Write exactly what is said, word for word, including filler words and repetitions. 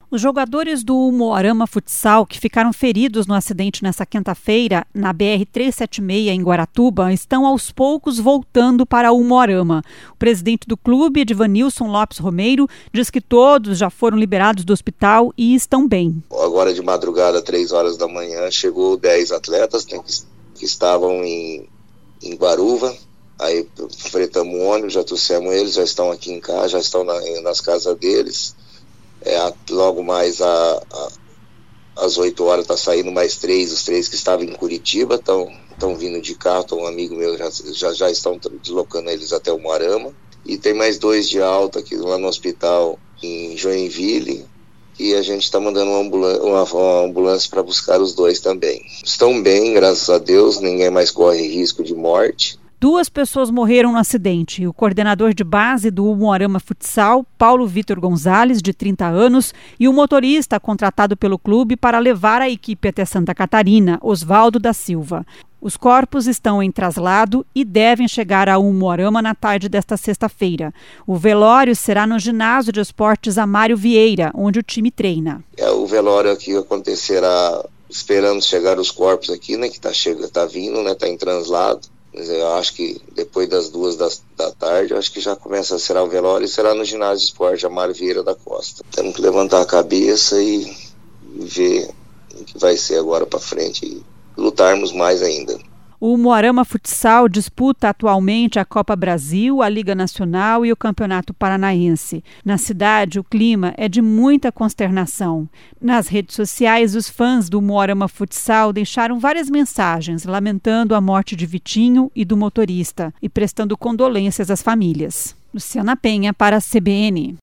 Os jogadores do Umuarama Futsal, que ficaram feridos no acidente nesta quinta-feira, na B R trezentos e setenta e seis, em Guaratuba, estão aos poucos voltando para o Umuarama. O presidente do clube, Edvanilson Lopes Romeiro, diz que todos já foram liberados do hospital e estão bem. Agora de madrugada, três horas da manhã, chegou dez atletas que, que estavam em, em Guaruva. Aí fretamos um ônibus, já trouxemos eles, já estão aqui em casa, já estão na, nas casas deles. É, logo mais a, a, às oito horas está saindo mais três, os três que estavam em Curitiba estão estão vindo de carro, então um amigo meu já, já, já estão deslocando eles até o Umuarama. E tem mais dois de alta aqui lá no hospital em Joinville, e a gente está mandando uma ambulância, uma, uma ambulância para buscar os dois também. Estão bem, graças a Deus, ninguém mais corre risco de morte. Duas pessoas morreram no acidente. O coordenador de base do Umuarama Futsal, Paulo Vitor Gonzalez, de trinta anos, e o motorista contratado pelo clube para levar a equipe até Santa Catarina, Osvaldo da Silva. Os corpos estão em traslado e devem chegar ao Umuarama na tarde desta sexta-feira. O velório será no ginásio de esportes Amário Vieira, onde o time treina. É, o velório aqui acontecerá esperando chegar os corpos aqui, né, que está tá vindo, né, está em translado. Eu acho que depois das duas da, da tarde, eu acho que já começa a ser o velório e será no ginásio de esporte Amário Vieira da Costa. Temos que levantar a cabeça e ver o que vai ser agora para frente e lutarmos mais ainda. O Umuarama Futsal disputa atualmente a Copa Brasil, a Liga Nacional e o Campeonato Paranaense. Na cidade, o clima é de muita consternação. Nas redes sociais, os fãs do Umuarama Futsal deixaram várias mensagens lamentando a morte de Vitinho e do motorista e prestando condolências às famílias. Luciana Penha para a C B N.